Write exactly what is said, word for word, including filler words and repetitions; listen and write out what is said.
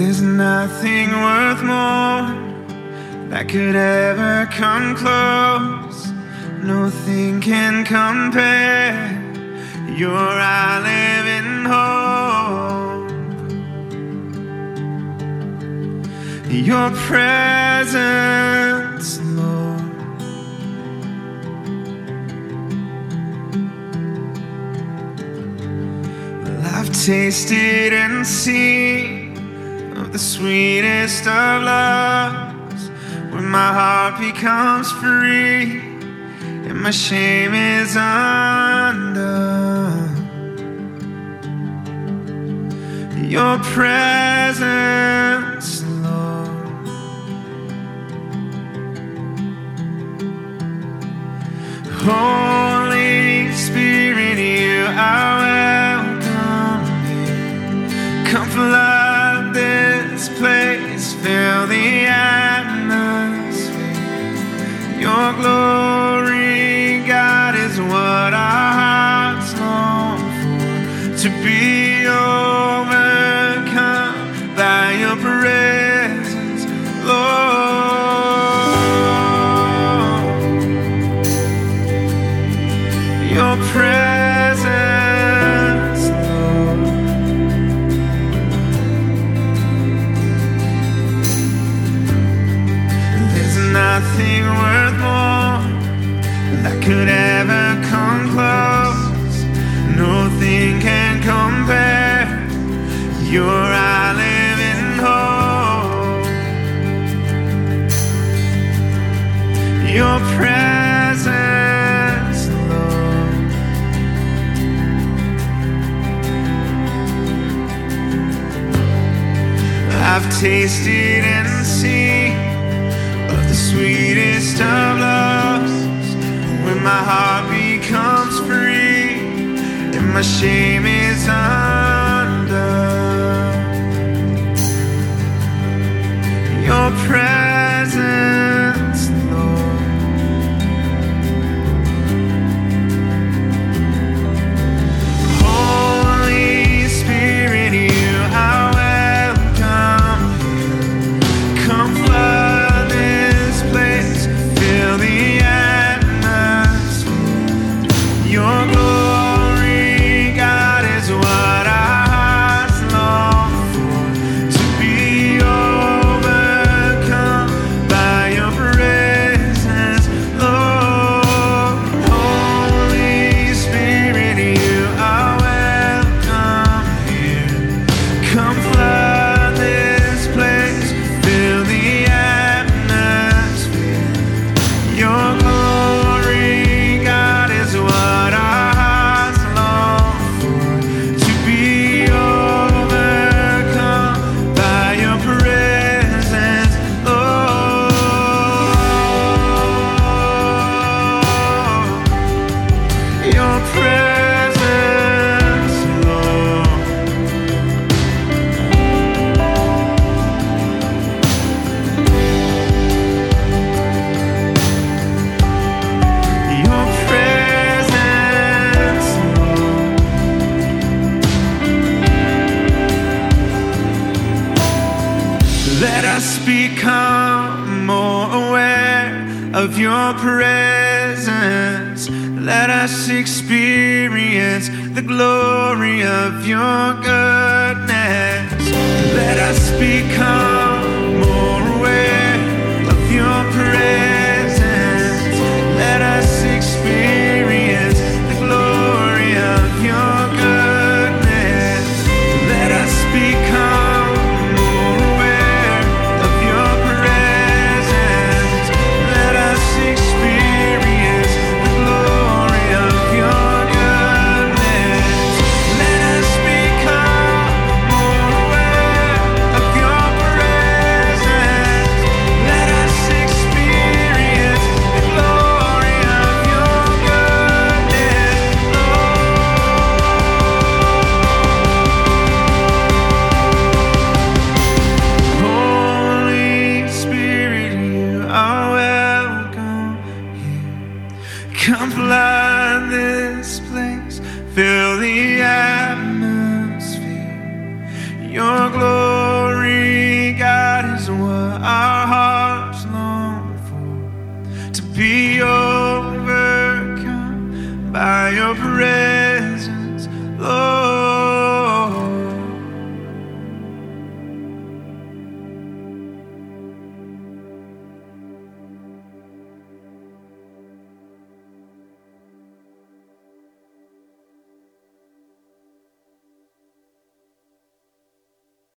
There's nothing worth more that could ever come close. Nothing can compare. You're our living hope. Your presence, Lord. Well, I've tasted and seen of the sweetest of loves, when my heart becomes free and my shame is undone. Your presence, Lord. Holy Spirit, you are welcome here. Come flood this place, fill the atmosphere. Your glory, God, is what our hearts long for, to be overcome by your presence, Lord. Your presence, Lord. There's nothing worth more that could ever come close. Nothing can compare. You're our living hope. Your presence, Lord. I've tasted and seen of the sweetest of loves, when my heart becomes free and my shame is undone. Your presence, Lord. Holy Spirit, you are welcome here. Come flood this place, fill the atmosphere. Your glory, God, is what our hearts long for, to be overcome by your presence, Lord. Holy Spirit, you are welcome here. Come flood this place, fill the atmosphere. Your glory, God, is what our hearts long for, to be overcome by your presence, Lord. Your presence, Lord. Your presence, Lord. Let us become more aware of your presence. Let us experience the glory of your goodness. Let us become